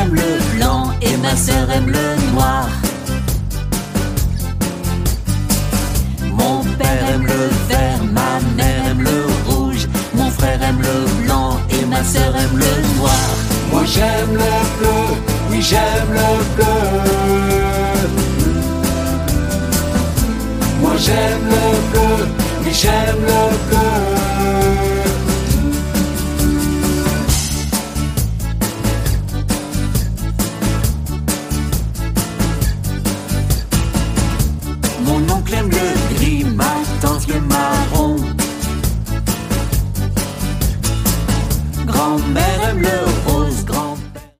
aime le blanc et ma sœur aime le noir. Mon père aime le vert, ma mère aime le rouge. Mon frère aime le blanc et ma sœur aime le noir. Moi j'aime le bleu, oui j'aime le bleu. Moi j'aime le bleu, oui j'aime le bleu. Mon oncle aime